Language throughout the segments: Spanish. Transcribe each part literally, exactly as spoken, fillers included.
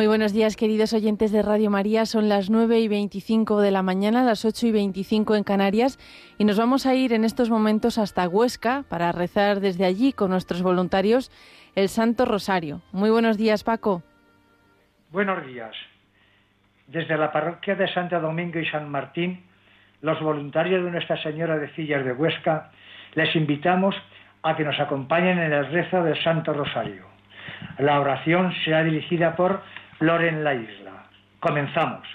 Muy buenos días, queridos oyentes de Radio María. Son las nueve y veinticinco de la mañana, las ocho y veinticinco en Canarias, y nos vamos a ir en estos momentos hasta Huesca para rezar desde allí con nuestros voluntarios el Santo Rosario. Muy buenos días, Paco. Buenos días. Desde la parroquia de Santo Domingo y San Martín, los voluntarios de Nuestra Señora de Cillas de Huesca, les invitamos a que nos acompañen en el rezo del Santo Rosario. La oración será dirigida por Loren La Isla. Comenzamos.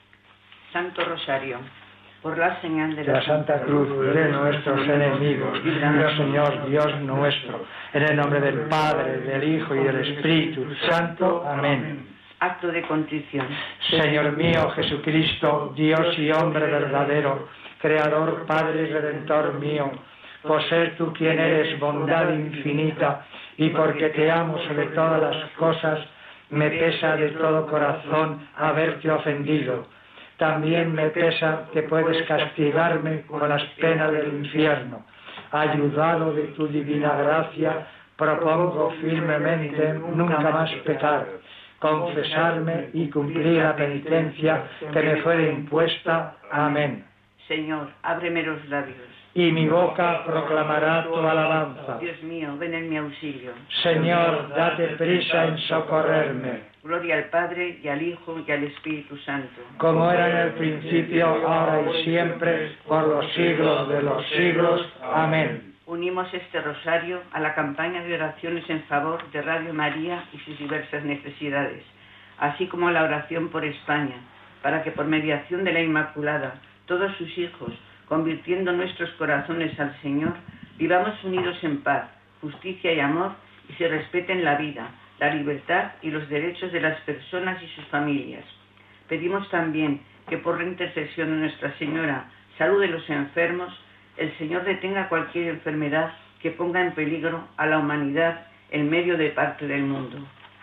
Santo Rosario, por la señal de la, la, la Santa Cruz de nuestros enemigos, líbranos, Señor Dios nuestro, en el nombre del Padre, del Hijo y del Espíritu Santo. Amén. Acto de contrición. Señor mío Jesucristo, Dios y hombre verdadero, Creador, Padre y Redentor mío, por ser tú quien eres bondad infinita, y porque te amo sobre todas las cosas, me pesa de todo corazón haberte ofendido. También me pesa que puedes castigarme con las penas del infierno. Ayudado de tu divina gracia, propongo firmemente nunca más pecar, confesarme y cumplir la penitencia que me fuere impuesta. Amén. Señor, ábreme los labios, y mi boca proclamará tu alabanza. Dios mío, ven en mi auxilio. Señor, date prisa en socorrerme. Gloria al Padre, y al Hijo, y al Espíritu Santo. Como era en el principio, ahora y siempre, por los siglos de los siglos. Amén. Unimos este rosario a la campaña de oraciones en favor de Radio María y sus diversas necesidades, así como a la oración por España, para que por mediación de la Inmaculada, todos sus hijos, convirtiendo nuestros corazones al Señor, vivamos unidos en paz, justicia y amor, y se respeten la vida, la libertad y los derechos de las personas y sus familias. Pedimos también que por la intercesión de Nuestra Señora, salud de los enfermos, el Señor detenga cualquier enfermedad que ponga en peligro a la humanidad en medio de parte del mundo.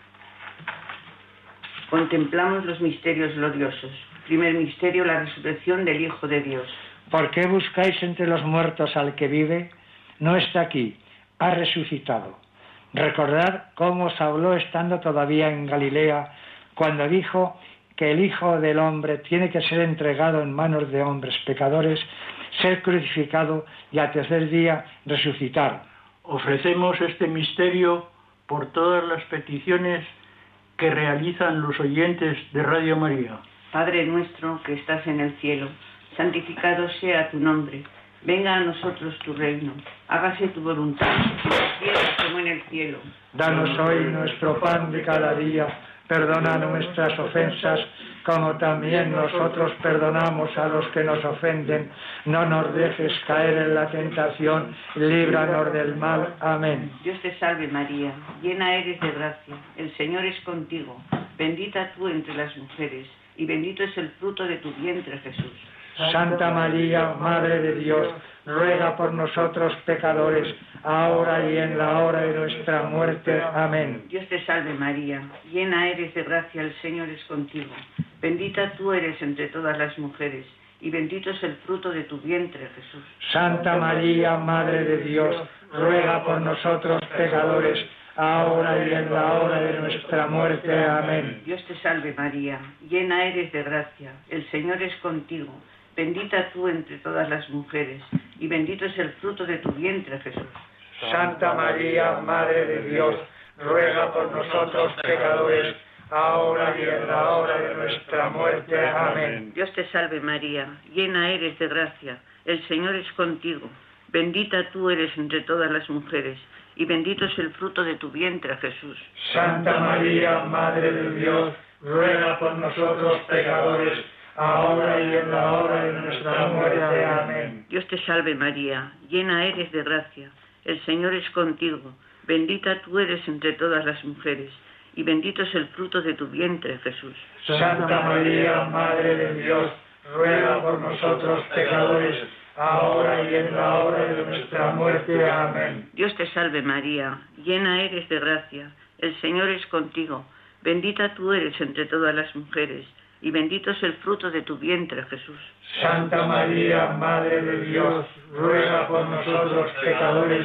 Contemplamos los misterios gloriosos. Primer misterio, la resurrección del Hijo de Dios. ¿Por qué buscáis entre los muertos al que vive? No está aquí, ha resucitado. Recordad cómo os habló estando todavía en Galilea, cuando dijo que el Hijo del Hombre tiene que ser entregado en manos de hombres pecadores, ser crucificado y al tercer día resucitar. Ofrecemos este misterio por todas las peticiones que realizan los oyentes de Radio María. Padre nuestro que estás en el cielo, santificado sea tu nombre. Venga a nosotros tu reino. Hágase tu voluntad, en la tierra como en el cielo. Danos hoy nuestro pan de cada día. Perdona nuestras ofensas, como también nosotros perdonamos a los que nos ofenden. No nos dejes caer en la tentación, líbranos del mal. Amén. Dios te salve María, llena eres de gracia, el Señor es contigo. Bendita tú entre las mujeres, y bendito es el fruto de tu vientre, Jesús. Santa María, Madre de Dios, ruega por nosotros pecadores, ahora y en la hora de nuestra muerte. Amén. Dios te salve María, llena eres de gracia, el Señor es contigo. Bendita tú eres entre todas las mujeres, y bendito es el fruto de tu vientre, Jesús. Santa María, Madre de Dios, ruega por nosotros pecadores, ahora y en la hora de nuestra muerte. Amén. Dios te salve María, llena eres de gracia, el Señor es contigo. Bendita tú entre todas las mujeres, y bendito es el fruto de tu vientre, Jesús. Santa María, Madre de Dios, ruega por nosotros pecadores, ahora y en la hora de nuestra muerte. Amén. Dios te salve María, llena eres de gracia, el Señor es contigo. Bendita tú eres entre todas las mujeres, y bendito es el fruto de tu vientre, Jesús. Santa María, Madre de Dios, ruega por nosotros pecadores, ahora y en la hora de nuestra muerte. Amén. Dios te salve María, llena eres de gracia, el Señor es contigo. Bendita tú eres entre todas las mujeres, y bendito es el fruto de tu vientre, Jesús. Santa María, Madre de Dios, ruega por nosotros pecadores, ahora y en la hora de nuestra muerte. Amén. Dios te salve María, llena eres de gracia, el Señor es contigo. Bendita tú eres entre todas las mujeres, y bendito es el fruto de tu vientre, Jesús. Santa María, Madre de Dios, ruega por nosotros pecadores,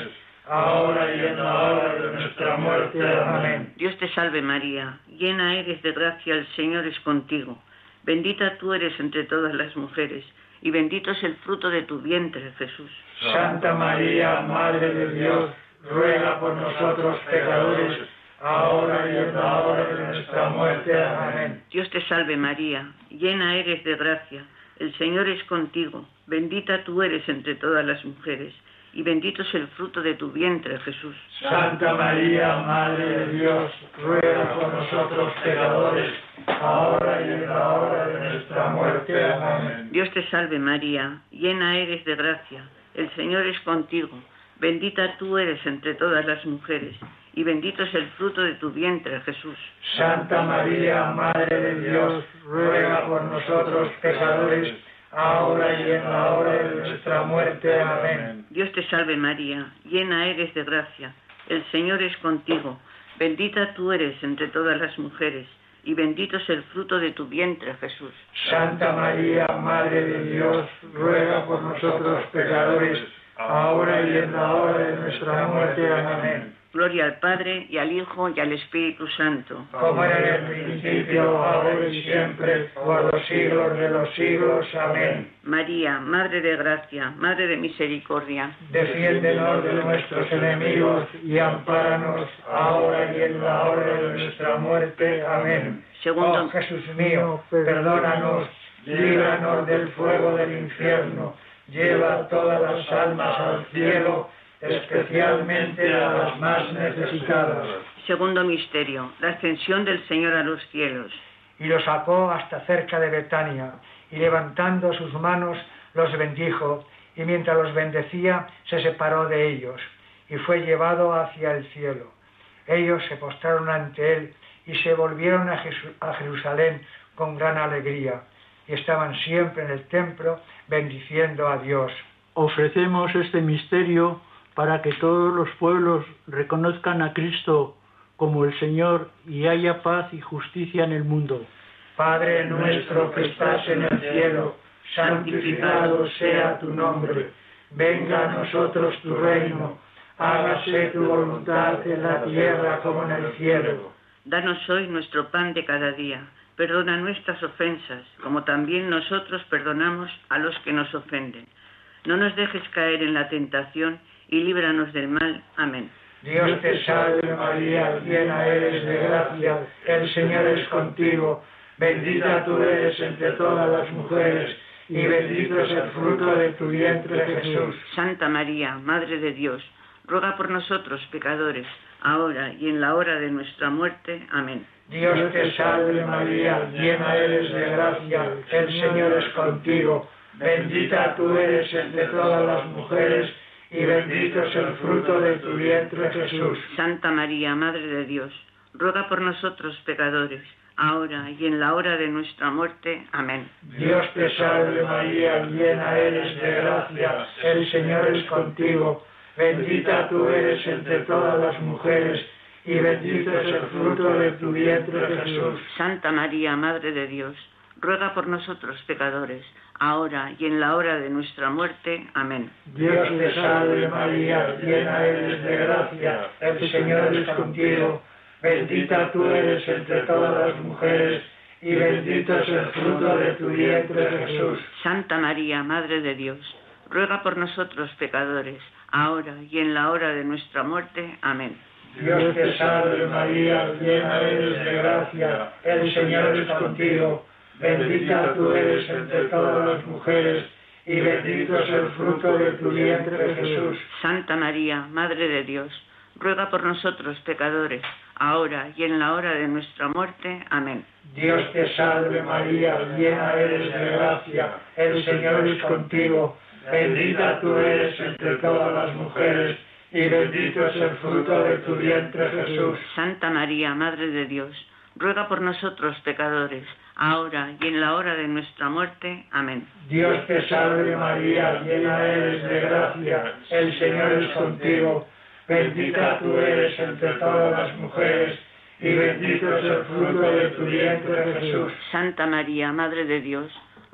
ahora y en la hora de nuestra muerte. Amén. Dios te salve María, llena eres de gracia, el Señor es contigo. Bendita tú eres entre todas las mujeres, y bendito es el fruto de tu vientre, Jesús. Santa María, Madre de Dios, ruega por nosotros pecadores, ahora y en la hora de nuestra muerte. Amén. Dios te salve María, llena eres de gracia, el Señor es contigo. Bendita tú eres entre todas las mujeres, y bendito es el fruto de tu vientre, Jesús. Santa María, Madre de Dios, ruega por nosotros pecadores, ahora y en la hora de nuestra muerte. Amén. Dios te salve María, llena eres de gracia, el Señor es contigo. Bendita tú eres entre todas las mujeres, y bendito es el fruto de tu vientre, Jesús. Santa María, Madre de Dios, ruega por nosotros pecadores, ahora y en la hora de nuestra muerte. Amén. Dios te salve María, llena eres de gracia, el Señor es contigo. Bendita tú eres entre todas las mujeres, y bendito es el fruto de tu vientre, Jesús. Santa María, Madre de Dios, ruega por nosotros pecadores, ahora y en la hora de nuestra muerte. Amén. Gloria al Padre, y al Hijo, y al Espíritu Santo. Como era en el principio, ahora y siempre, por los siglos de los siglos. Amén. María, Madre de Gracia, Madre de Misericordia, defiéndenos de nuestros enemigos y ampáranos ahora y en la hora de nuestra muerte. Amén. Segundo, oh Jesús mío, perdónanos, líbranos del fuego del infierno, lleva todas las almas al cielo, especialmente a las más necesitadas. Segundo misterio, la ascensión del Señor a los cielos. Y los sacó hasta cerca de Betania, y levantando sus manos los bendijo, y mientras los bendecía se separó de ellos, y fue llevado hacia el cielo. Ellos se postraron ante él, y se volvieron a, Jesús, a Jerusalén con gran alegría, y estaban siempre en el templo bendiciendo a Dios. Ofrecemos este misterio para que todos los pueblos reconozcan a Cristo como el Señor y haya paz y justicia en el mundo. Padre nuestro que estás en el cielo, santificado sea tu nombre. Venga a nosotros tu reino. Hágase tu voluntad en la tierra como en el cielo. Danos hoy nuestro pan de cada día. Perdona nuestras ofensas, como también nosotros perdonamos a los que nos ofenden. No nos dejes caer en la tentación y líbranos del mal. Amén. Dios te salve María, llena eres de gracia, el Señor es contigo. Bendita tú eres entre todas las mujeres, y bendito es el fruto de tu vientre, Jesús. Santa María, Madre de Dios, ruega por nosotros pecadores, ahora y en la hora de nuestra muerte. Amén. Dios te salve María, llena eres de gracia, el Señor es contigo. Bendita tú eres entre todas las mujeres, y bendito es el fruto de tu vientre, Jesús. Santa María, Madre de Dios, ruega por nosotros pecadores, ahora y en la hora de nuestra muerte. Amén. Dios te salve María, llena eres de gracia, el Señor es contigo. Bendita tú eres entre todas las mujeres, y bendito es el fruto de tu vientre, Jesús. Santa María, Madre de Dios, ruega por nosotros pecadores, ahora y en la hora de nuestra muerte. Amén. Dios te salve María, llena eres de gracia, el Señor es contigo. Bendita tú eres entre todas las mujeres, y bendito es el fruto de tu vientre, Jesús. Santa María, Madre de Dios, ruega por nosotros pecadores, ahora y en la hora de nuestra muerte. Amén. Dios te salve María, llena eres de gracia, el Señor es contigo. Bendita tú eres entre todas las mujeres, y bendito es el fruto de tu vientre, Jesús. Santa María, Madre de Dios, ruega por nosotros pecadores, ahora y en la hora de nuestra muerte. Amén. Dios te salve María, llena eres de gracia, el Señor es contigo. Bendita tú eres entre todas las mujeres, y bendito es el fruto de tu vientre, Jesús. Santa María, Madre de Dios, ruega por nosotros pecadores, ahora y en la hora de nuestra muerte. Amén. Dios te salve María, llena eres de gracia, el Señor es contigo. Bendita tú eres entre todas las mujeres, y bendito es el fruto de tu vientre, Jesús. Santa María, Madre de Dios,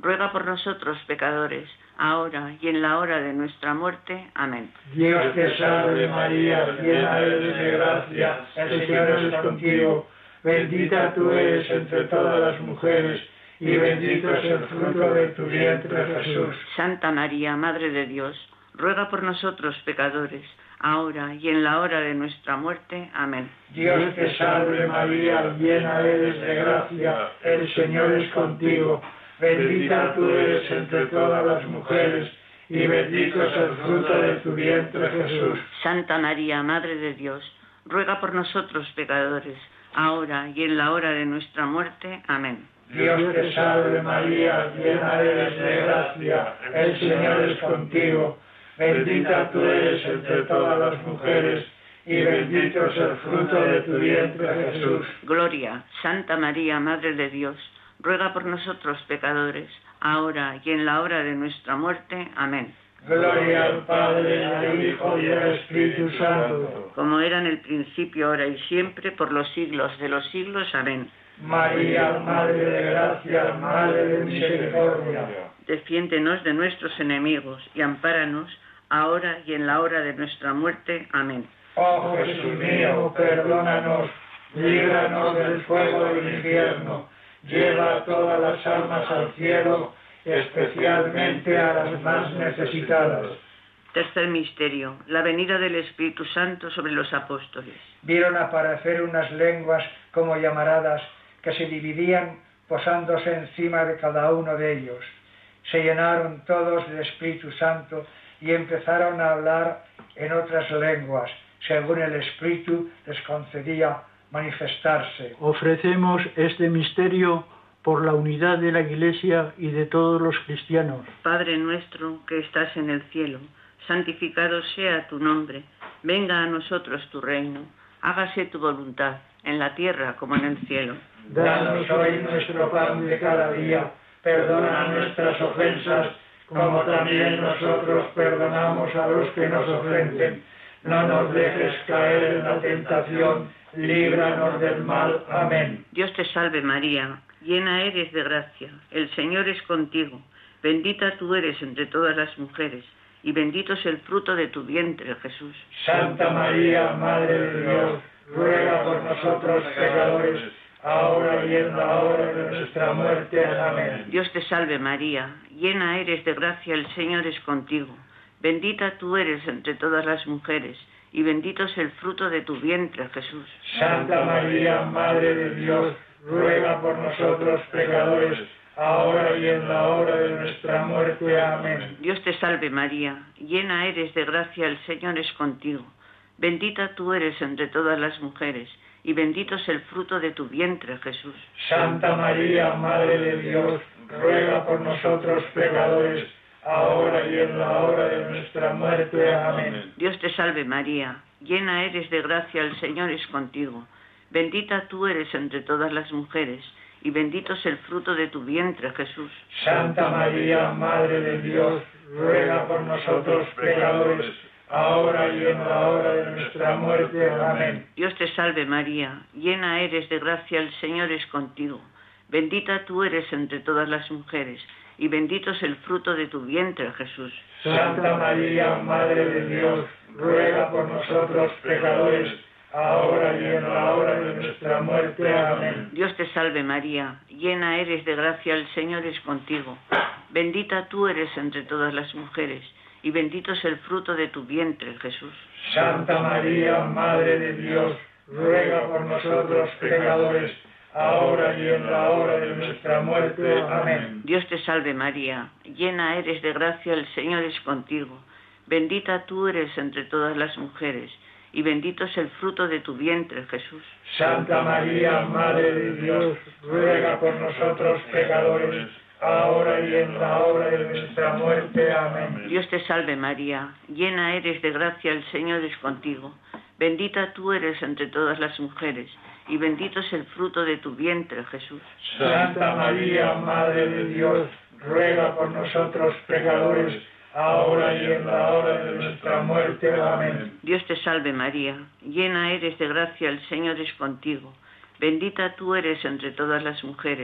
ruega por nosotros pecadores, ahora y en la hora de nuestra muerte. Amén. Dios te salve María, llena eres de gracia, el Señor es contigo. Bendita tú eres entre todas las mujeres, y bendito es el fruto de tu vientre, Jesús. Santa María, Madre de Dios, ruega por nosotros pecadores, ahora y en la hora de nuestra muerte. Amén. Dios te salve María, llena eres de gracia, el Señor es contigo. Bendita tú eres entre todas las mujeres, y bendito es el fruto de tu vientre, Jesús. Santa María, Madre de Dios, ruega por nosotros pecadores, ahora y en la hora de nuestra muerte. Amén. Dios te salve María, llena eres de gracia, el Señor es contigo. Bendita tú eres entre todas las mujeres, y bendito es el fruto de tu vientre, Jesús. Gloria, Santa María, Madre de Dios, ruega por nosotros pecadores, ahora y en la hora de nuestra muerte. Amén. Gloria al Padre, al Hijo y al Espíritu Santo. Como era en el principio, ahora y siempre, por los siglos de los siglos. Amén. María, Madre de Gracia, Madre de Misericordia. Defiéndenos de nuestros enemigos y ampáranos, ahora y en la hora de nuestra muerte. Amén. Oh Jesús mío, perdónanos, líbranos del fuego del infierno, lleva a todas las almas al cielo, especialmente a las más necesitadas. Tercer misterio, la venida del Espíritu Santo sobre los apóstoles. Vieron aparecer unas lenguas como llamaradas que se dividían posándose encima de cada uno de ellos. Se llenaron todos del Espíritu Santo y empezaron a hablar en otras lenguas, según el Espíritu les concedía manifestarse. Ofrecemos este misterio por la unidad de la Iglesia y de todos los cristianos. Padre nuestro que estás en el cielo, santificado sea tu nombre, venga a nosotros tu reino, hágase tu voluntad, en la tierra como en el cielo. Danos hoy nuestro pan de cada día, perdona nuestras ofensas, como también nosotros perdonamos a los que nos ofenden. No nos dejes caer en la tentación, líbranos del mal. Amén. Dios te salve María, llena eres de gracia, el Señor es contigo, bendita tú eres entre todas las mujeres, y bendito es el fruto de tu vientre, Jesús. Santa María, Madre de Dios, ruega por nosotros pecadores, ahora y en la hora de nuestra muerte. Amén. Dios te salve María, llena eres de gracia, el Señor es contigo, bendita tú eres entre todas las mujeres, y bendito es el fruto de tu vientre, Jesús. Santa María, Madre de Dios, ruega por nosotros pecadores, ahora y en la hora de nuestra muerte. Amén. Dios te salve María, llena eres de gracia, el Señor es contigo, bendita tú eres entre todas las mujeres, y bendito es el fruto de tu vientre, Jesús. Santa María, Madre de Dios, ruega por nosotros pecadores, ahora y en la hora de nuestra muerte. Amén. Dios te salve María, llena eres de gracia, el Señor es contigo, bendita tú eres entre todas las mujeres, y bendito es el fruto de tu vientre, Jesús. Santa María, Madre de Dios, ruega por nosotros pecadores, ahora y en la hora de nuestra muerte. Amén. Dios te salve María, llena eres de gracia, el Señor es contigo, bendita tú eres entre todas las mujeres, y bendito es el fruto de tu vientre, Jesús. Santa María, Madre de Dios, ruega por nosotros pecadores, ahora y en la hora de nuestra muerte. Amén. Dios te salve María, llena eres de gracia, el Señor es contigo, bendita tú eres entre todas las mujeres, y bendito es el fruto de tu vientre, Jesús. Santa María, Madre de Dios, ruega por nosotros pecadores, ahora y en la hora de nuestra muerte. Amén. Dios te salve María, llena eres de gracia, el Señor es contigo, bendita tú eres entre todas las mujeres, y bendito es el fruto de tu vientre, Jesús. Santa María, Madre de Dios, ruega por nosotros pecadores, ahora y en la hora de nuestra muerte. Amén. Dios te salve María, llena eres de gracia, el Señor es contigo, bendita tú eres entre todas las mujeres, y bendito es el fruto de tu vientre, Jesús. Santa María, Madre de Dios, ruega por nosotros pecadores, ahora y en la hora de nuestra muerte. Amén. Dios te salve María, llena eres de gracia, el Señor es contigo, bendita tú eres entre todas las mujeres,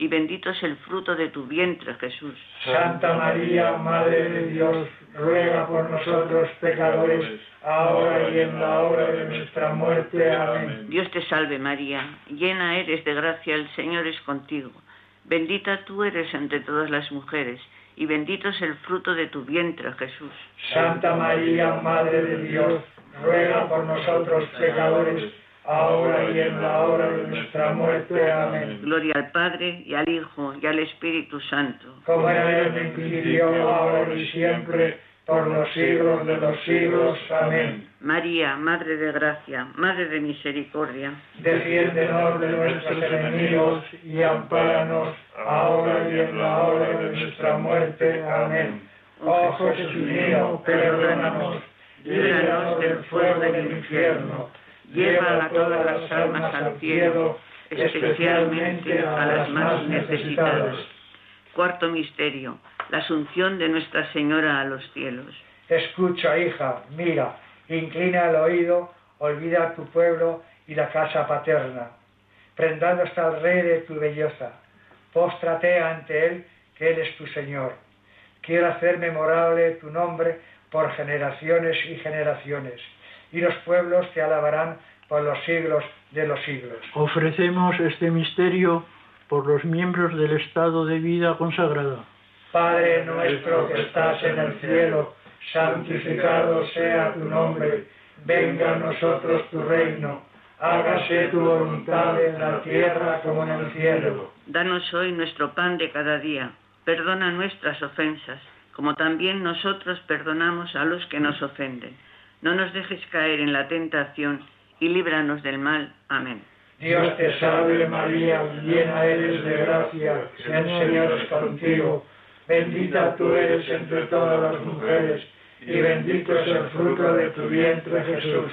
y bendito es el fruto de tu vientre, Jesús. Santa María, Madre de Dios, ruega por nosotros pecadores, ahora y en la hora de nuestra muerte. Amén. Dios te salve María, llena eres de gracia, el Señor es contigo. Bendita tú eres entre todas las mujeres, y bendito es el fruto de tu vientre, Jesús. Santa María, Madre de Dios, ruega por nosotros pecadores, ahora y en la hora de nuestra muerte. Amén. Gloria al Padre, y al Hijo, y al Espíritu Santo. Como era en el principio, ahora y siempre, por los siglos de los siglos. Amén. María, Madre de Gracia, Madre de Misericordia, defiéndenos de nuestros enemigos y ampáranos, ahora y en la hora de nuestra muerte. Amén. Oh Jesús mío, perdónanos, líbranos del fuego del infierno, lleva a todas las almas al cielo, especialmente a las más necesitadas. Cuarto misterio, la asunción de Nuestra Señora a los cielos. Escucha, hija, mira, inclina el oído, olvida a tu pueblo y la casa paterna. Prendado está el Rey de tu belleza, póstrate ante Él, que Él es tu Señor. Quiero hacer memorable tu nombre por generaciones y generaciones, y los pueblos te alabarán por los siglos de los siglos. Ofrecemos este misterio por los miembros del estado de vida consagrada. Padre nuestro que estás en el cielo, santificado sea tu nombre, venga a nosotros tu reino, hágase tu voluntad en la tierra como en el cielo. Danos hoy nuestro pan de cada día, perdona nuestras ofensas, como también nosotros perdonamos a los que nos ofenden. No nos dejes caer en la tentación y líbranos del mal. Amén. Dios te salve María, llena eres de gracia, el Señor es contigo. Bendita tú eres entre todas las mujeres, y bendito es el fruto de tu vientre, Jesús.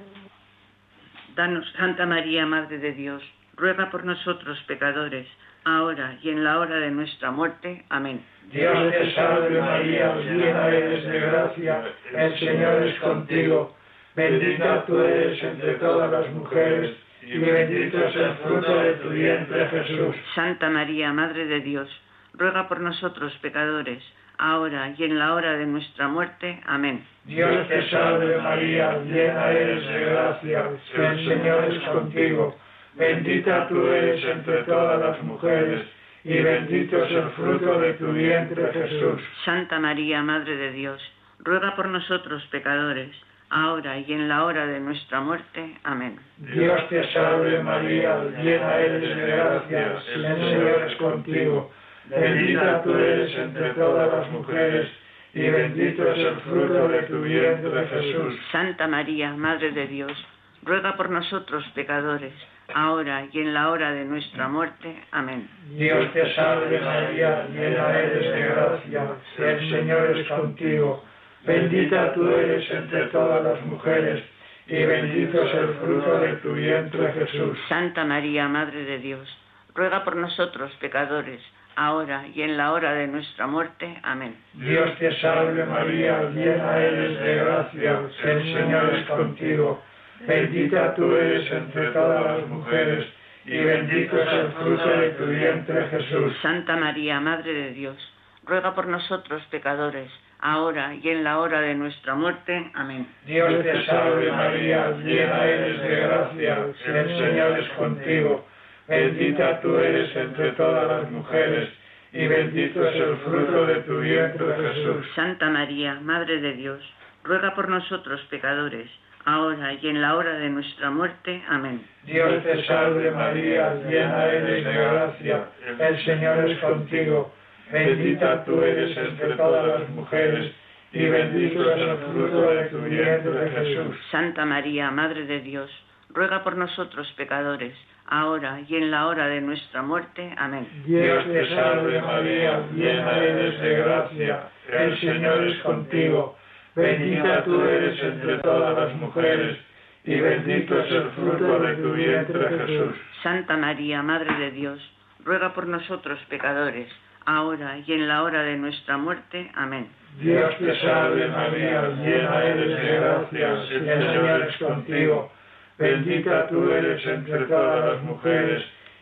Danos, Santa María, Madre de Dios, ruega por nosotros pecadores, ahora y en la hora de nuestra muerte. Amén. Dios te salve María, llena eres de gracia, el Señor es contigo. Bendita tú eres entre todas las mujeres, y bendito es el fruto de tu vientre, Jesús. Santa María, Madre de Dios, ruega por nosotros pecadores, ahora y en la hora de nuestra muerte. Amén. Dios te salve María, llena eres de gracia, el Señor es contigo. Bendita tú eres entre todas las mujeres, y bendito es el fruto de tu vientre, Jesús. Santa María, Madre de Dios, ruega por nosotros pecadores, ahora y en la hora de nuestra muerte. Amén. Dios te salve María, llena eres de gracia, el Señor es contigo. Bendita tú eres entre todas las mujeres, y bendito es el fruto de tu vientre, Jesús. Santa María, Madre de Dios, ruega por nosotros pecadores, ahora y en la hora de nuestra muerte. Amén. Dios te salve María, llena eres de gracia, el Señor es contigo. Bendita tú eres entre todas las mujeres, y bendito es el fruto de tu vientre, Jesús. Santa María, Madre de Dios, ruega por nosotros pecadores, ahora y en la hora de nuestra muerte. Amén. Dios te salve María, llena eres de gracia, el Señor es contigo. Bendita tú eres entre todas las mujeres, y bendito es el fruto de tu vientre, Jesús. Santa María, Madre de Dios, ruega por nosotros pecadores, ahora y en la hora de nuestra muerte. Amén. Dios te salve María, llena eres de gracia, el Señor es contigo. Bendita tú eres entre todas las mujeres, y bendito es el fruto de tu vientre, Jesús. Santa María, Madre de Dios, ruega por nosotros pecadores, ahora y en la hora de nuestra muerte. Amén. Dios te salve María, llena eres de gracia, el Señor es contigo. Bendita tú eres entre todas las mujeres, y bendito es el fruto de tu vientre, Jesús. Santa María, Madre de Dios, ruega por nosotros pecadores, ahora y en la hora de nuestra muerte. Amén. Dios te salve María, llena eres de gracia, el Señor es contigo. Bendita tú eres entre todas las mujeres, y bendito es el fruto de tu vientre, Jesús. Santa María, Madre de Dios, ruega por nosotros pecadores, ahora y en la hora de nuestra muerte. Amén. Dios te salve María, llena eres de gracia, el Señor es contigo. Bendita tú eres entre todas las mujeres,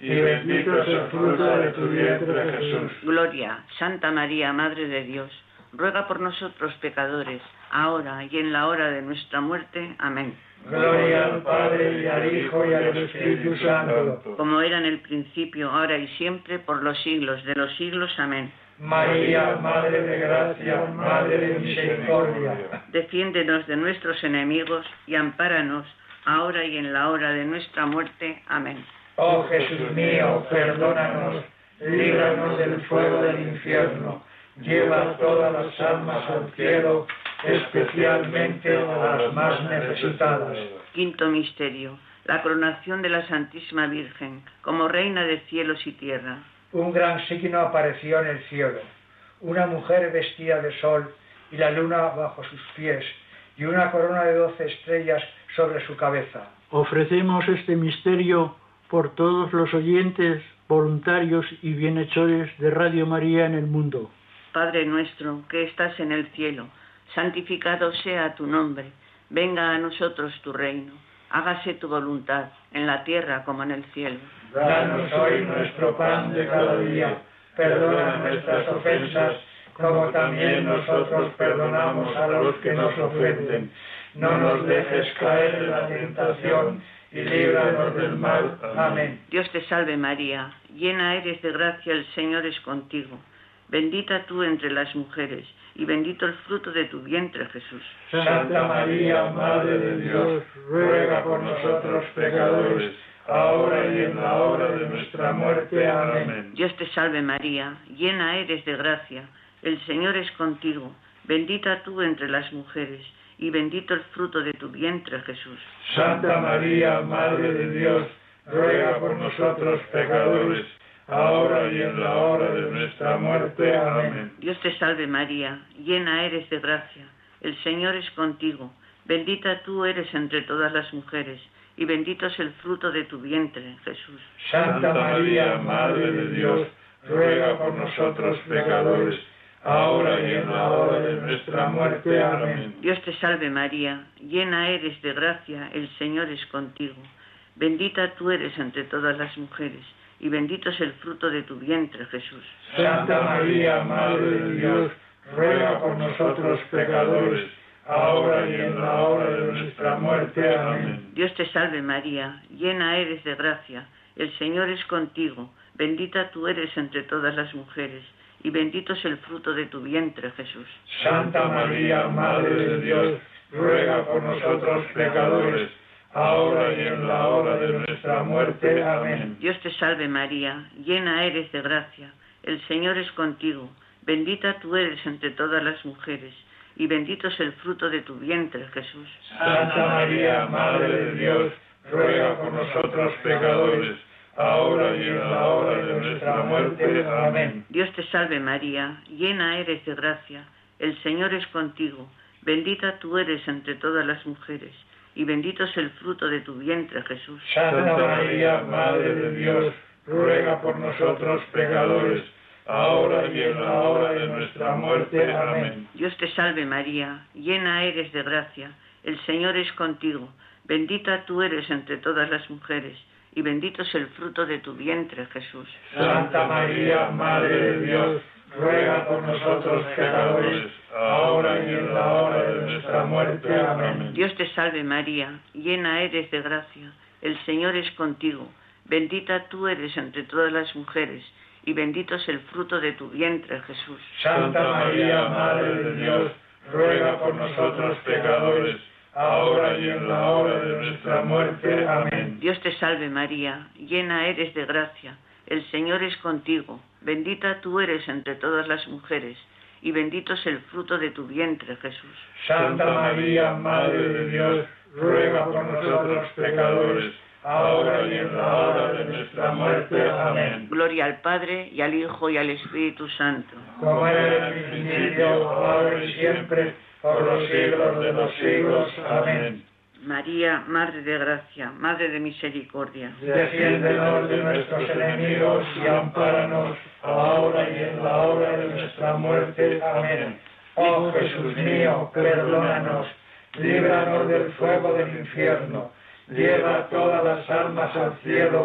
y bendito es el fruto de tu vientre, Jesús. Gloria, Santa María, Madre de Dios, ruega por nosotros pecadores, ahora y en la hora de nuestra muerte. Amén. Gloria al Padre, y al Hijo, y al Espíritu Santo. Como era en el principio, ahora y siempre, por los siglos de los siglos. Amén. María, Madre de Gracia, Madre de Misericordia. Defiéndenos de nuestros enemigos y ampáranos, ahora y en la hora de nuestra muerte. Amén. Oh Jesús mío, perdónanos, líbranos del fuego del infierno, lleva todas las almas al cielo, especialmente a las más necesitadas. Quinto misterio, la coronación de la Santísima Virgen, como Reina de cielos y tierra. Un gran signo apareció en el cielo, una mujer vestida de sol y la luna bajo sus pies, y una corona de doce estrellas sobre su cabeza. Ofrecemos este misterio por todos los oyentes, voluntarios y bienhechores de Radio María en el mundo. Padre nuestro, que estás en el cielo, santificado sea tu nombre, venga a nosotros tu reino, hágase tu voluntad, en la tierra como en el cielo. Danos hoy nuestro pan de cada día, perdona nuestras ofensas, como también nosotros perdonamos a los que nos ofenden. No nos dejes caer en la tentación, y líbranos del mal. Amén. Dios te salve María, llena eres de gracia, el Señor es contigo. Bendita tú entre las mujeres, y bendito el fruto de tu vientre, Jesús. Santa María, Madre de Dios, ruega por nosotros pecadores, ahora y en la hora de nuestra muerte. Amén. Dios te salve María, llena eres de gracia, el Señor es contigo. Bendita tú entre las mujeres, y bendito el fruto de tu vientre, Jesús. Santa María, Madre de Dios, ruega por nosotros pecadores, ahora y en la hora de nuestra muerte. Amén. Dios te salve María, llena eres de gracia, el Señor es contigo. Bendita tú eres entre todas las mujeres, y bendito es el fruto de tu vientre, Jesús. Santa María, Madre de Dios, ruega por nosotros pecadores, ahora y en la hora de nuestra muerte. Amén. Dios te salve María, llena eres de gracia, el Señor es contigo. Bendita tú eres entre todas las mujeres, y bendito es el fruto de tu vientre, Jesús. Santa María, Madre de Dios, ruega por nosotros pecadores, ahora y en la hora de nuestra muerte. Amén. Dios te salve María, llena eres de gracia, el Señor es contigo. Bendita tú eres entre todas las mujeres, y bendito es el fruto de tu vientre, Jesús. Santa María, Madre de Dios, ruega por nosotros pecadores, ahora y en la hora de nuestra muerte. Amén. Dios te salve María, llena eres de gracia, el Señor es contigo. Bendita tú eres entre todas las mujeres, y bendito es el fruto de tu vientre, Jesús. Santa María, Madre de Dios, ruega por nosotros pecadores, ahora y en la hora de nuestra muerte. Amén. Dios te salve María, llena eres de gracia, el Señor es contigo. Bendita tú eres entre todas las mujeres, y bendito es el fruto de tu vientre, Jesús. Santa María, Madre de Dios, ruega por nosotros pecadores, ahora y en la hora de nuestra muerte. Amén. Dios te salve María, llena eres de gracia, el Señor es contigo. Bendita tú eres entre todas las mujeres, y bendito es el fruto de tu vientre, Jesús. Santa María, Madre de Dios, ruega por nosotros pecadores, ahora y en la hora de nuestra muerte. Amén. Dios te salve María, llena eres de gracia, el Señor es contigo. Bendita tú eres entre todas las mujeres, y bendito es el fruto de tu vientre, Jesús. Santa María, Madre de Dios, ruega por nosotros pecadores, ahora y en la hora de nuestra muerte. Amén. Dios te salve María, llena eres de gracia, el Señor es contigo. Bendita tú eres entre todas las mujeres, y bendito es el fruto de tu vientre, Jesús. Santa María, Madre de Dios, ruega por nosotros pecadores, ahora y en la hora de nuestra muerte. Amén. Gloria al Padre, y al Hijo, y al Espíritu Santo. Como era en el principio, ahora y siempre, por los siglos de los siglos. Amén. María, Madre de Gracia, Madre de Misericordia, defiéndenos de nuestros enemigos y ampáranos, ahora y en la hora de nuestra muerte. Amén. Oh Jesús mío, perdónanos, líbranos del fuego del infierno, lleva todas las almas al cielo,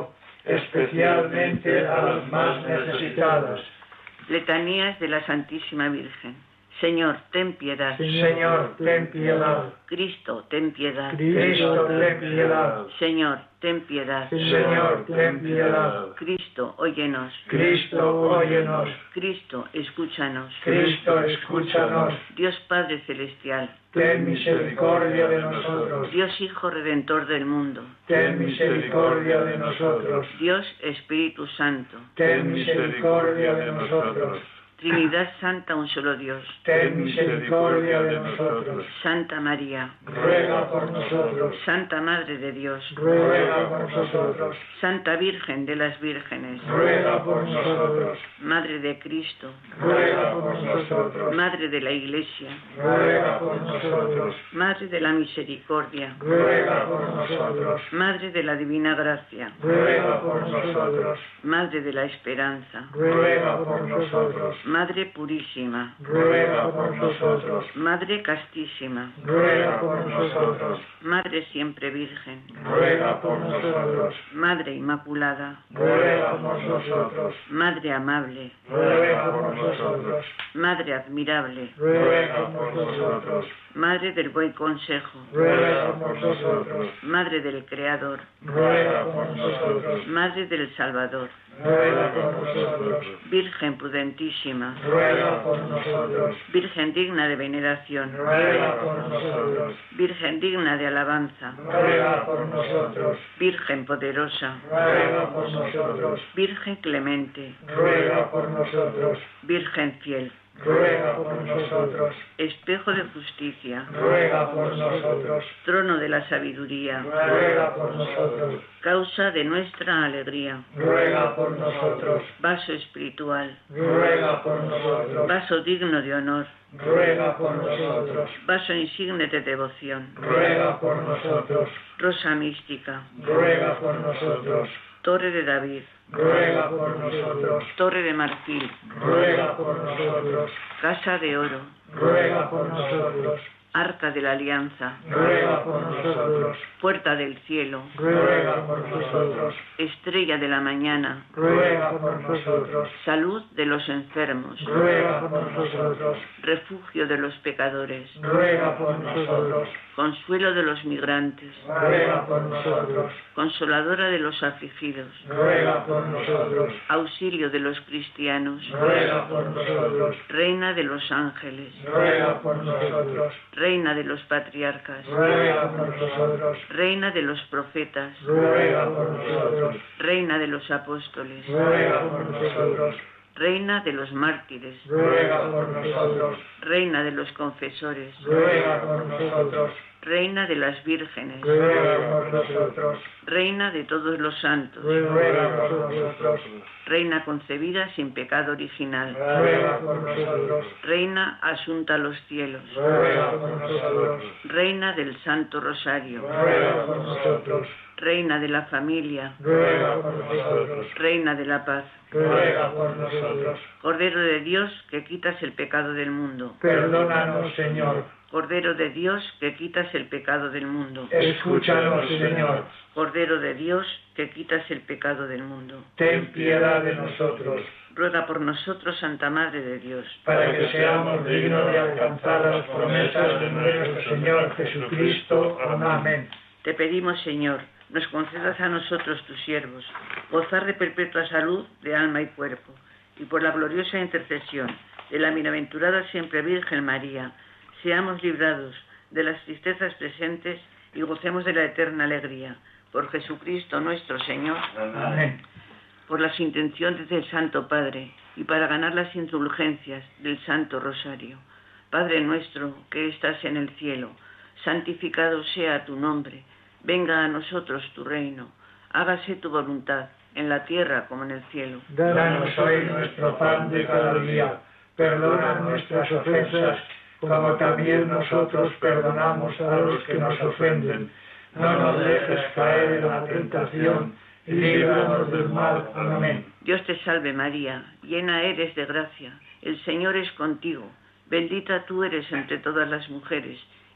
especialmente a las más necesitadas. Letanías de la Santísima Virgen. Señor, ten piedad. Señor, ten piedad. Cristo, ten piedad. Cristo, ten piedad. Señor, ten piedad. Señor, ten piedad. Cristo, óyenos. Cristo, óyenos. Cristo, escúchanos. Cristo, escúchanos. Dios Padre Celestial. Ten misericordia de nosotros. Dios Hijo Redentor del mundo. Ten misericordia de nosotros. Dios Espíritu Santo. Ten misericordia de nosotros. Trinidad Santa, un solo Dios. Ten misericordia de nosotros. Santa María. Ruega por nosotros. Santa Madre de Dios. Ruega por nosotros. Santa Virgen de las Vírgenes. Ruega por nosotros. Madre de Cristo. Ruega por nosotros. Madre de la Iglesia. Ruega por nosotros. Madre de la Misericordia. Ruega por nosotros. Madre de la Divina Gracia. Ruega por nosotros. Madre de la Esperanza. Ruega por nosotros. Madre Purísima. Ruega por nosotros. Madre Castísima. Ruega por nosotros. Madre Siempre Virgen. Ruega por nosotros. Madre Inmaculada. Ruega por nosotros. Madre Amable. Ruega por nosotros. Madre Admirable. Ruega por nosotros. Madre del Buen Consejo. Ruega por nosotros. Madre del Creador. Ruega por nosotros. Madre del Salvador. Ruega por nosotros. Virgen prudentísima. Ruega por nosotros. Virgen digna de veneración. Ruega por nosotros. Virgen digna de alabanza. Ruega por nosotros. Virgen poderosa. Ruega por nosotros. Virgen clemente. Ruega por nosotros. Virgen fiel. Ruega por nosotros. Espejo de justicia. Ruega por nosotros. Trono de la sabiduría. Ruega por nosotros. Causa de nuestra alegría. Ruega por nosotros. Vaso espiritual. Ruega por nosotros. Vaso digno de honor. Ruega por nosotros. Vaso insigne de devoción. Ruega por nosotros. Rosa mística. Ruega por nosotros. Torre de David. Ruega por nosotros. Torre de marfil. Ruega por nosotros. Casa de oro. Ruega por nosotros. Arca de la Alianza. Ruega por nosotros. Puerta del cielo. Ruega por nosotros. Estrella de la mañana. Ruega por nosotros. Salud de los enfermos. Ruega por nosotros. Refugio de los pecadores. Ruega por nosotros. Consuelo de los migrantes. Ruega por nosotros. Consoladora de los afligidos. Ruega por nosotros. Auxilio de los cristianos. Ruega por nosotros. Reina de los ángeles. Ruega por nosotros. Reina de los patriarcas. Ruega por nosotros. Reina de los profetas. Ruega por nosotros. Reina de los apóstoles. Ruega por nosotros. Reina de los mártires. Ruega por nosotros. Reina de los confesores. Ruega por nosotros. Reina de las vírgenes. Ruega por nosotros. Reina de todos los santos. Ruega por nosotros. Reina concebida sin pecado original. Ruega por nosotros. Reina asunta a los cielos. Ruega por nosotros. Reina del Santo Rosario. Ruega por nosotros. Reina de la familia. Ruega por nosotros. Reina de la paz. Ruega por nosotros. Cordero de Dios, que quitas el pecado del mundo. Perdónanos, Señor. Cordero de Dios, que quitas el pecado del mundo. Escúchanos, Señor. Cordero de Dios, que quitas el pecado del mundo. Ten piedad de nosotros, Ruega por nosotros, Santa Madre de Dios, para que seamos dignos de alcanzar las promesas de nuestro Señor Jesucristo. Amén. Te pedimos, Señor, nos concedas a nosotros, tus siervos, gozar de perpetua salud de alma y cuerpo, y por la gloriosa intercesión de la bienaventurada siempre Virgen María, seamos librados de las tristezas presentes y gocemos de la eterna alegría. Por Jesucristo nuestro Señor. Amén. Por las intenciones del Santo Padre y para ganar las indulgencias del Santo Rosario. Padre nuestro que estás en el cielo, santificado sea tu nombre. Venga a nosotros tu reino. Hágase tu voluntad, en la tierra como en el cielo. Danos hoy nuestro pan de cada día. Perdona nuestras ofensas, como también nosotros perdonamos a los que nos ofenden. No nos dejes caer en la tentación y líbranos del mal. Amén. Dios te salve María, llena eres de gracia. El Señor es contigo. Bendita tú eres entre todas las mujeres,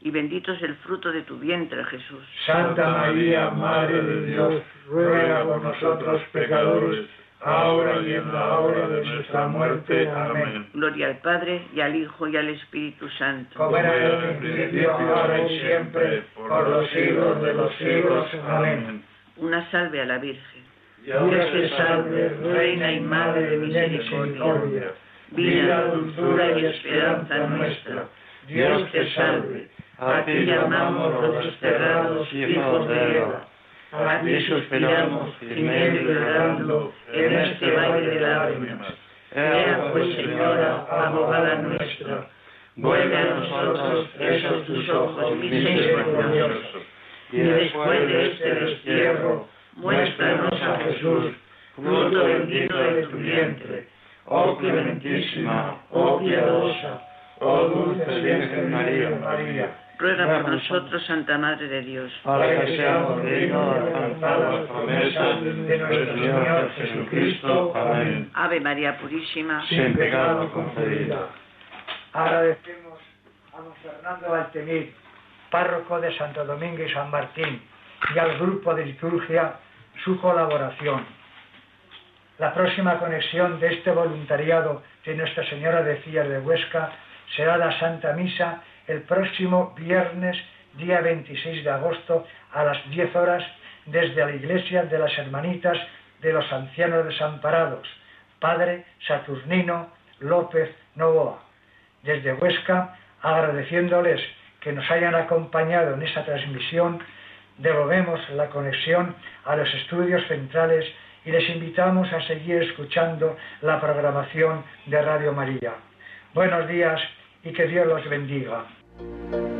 y bendito es el fruto de tu vientre, Jesús. Santa María, Madre de Dios, ruega por nosotros pecadores, ahora y en la hora de nuestra muerte. Amén. Gloria al Padre, y al Hijo, y al Espíritu Santo. Como era en el principio, ahora y siempre, por los siglos de los siglos. Amén. Una salve a la Virgen. Dios te salve, Reina y Madre de misericordia, vida, dulzura y esperanza nuestra. Dios te salve. A ti llamamos los desterrados hijos de Eva. A ti suspiramos, gimiendo y llorando en este valle de lágrimas. Ea pues, Señora, abogada nuestra, vuelve a nosotros esos tus ojos misericordiosos, y después de este destierro, muéstranos a Jesús, fruto bendito de tu vientre. Oh clementísima, oh piadosa, oh dulce Virgen María. Ruega por nosotros, Santa Madre de Dios, para que seamos dignos de alcanzar las promesas de nuestro Señor Jesucristo. Amén. Ave María Purísima, sin pecado concebida. Agradecemos a don Fernando Altemir, párroco de Santo Domingo y San Martín, y al grupo de liturgia su colaboración. La próxima conexión de este voluntariado de Nuestra Señora de Cías de Huesca será la Santa Misa el próximo viernes, día veintiséis de agosto, a las diez horas, desde la Iglesia de las Hermanitas de los Ancianos Desamparados, Padre Saturnino López Novoa. Desde Huesca, agradeciéndoles que nos hayan acompañado en esta transmisión, devolvemos la conexión a los estudios centrales y les invitamos a seguir escuchando la programación de Radio María. Buenos días y que Dios los bendiga.